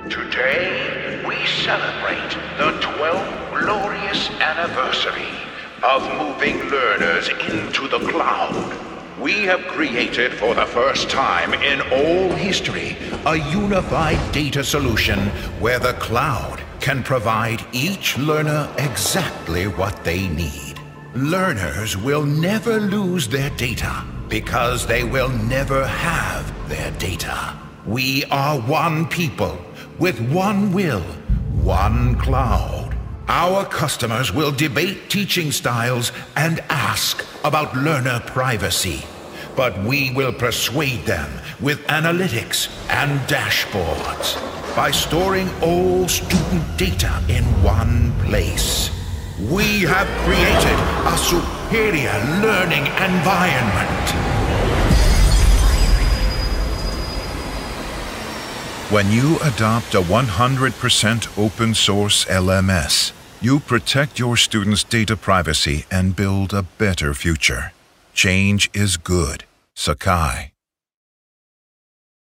Today, we celebrate the 12th glorious anniversary of moving learners into the cloud. We have created for the first time in all history a unified data solution where the cloud can provide each learner exactly what they need. Learners will never lose their data because they will never have their data. We are one people with one will, one cloud. Our customers will debate teaching styles and ask about learner privacy. But we will persuade them with analytics and dashboards by storing all student data in one place. We have created a superior learning environment. When you adopt a 100% open source LMS, you protect your students' data privacy and build a better future. Change is good. Sakai.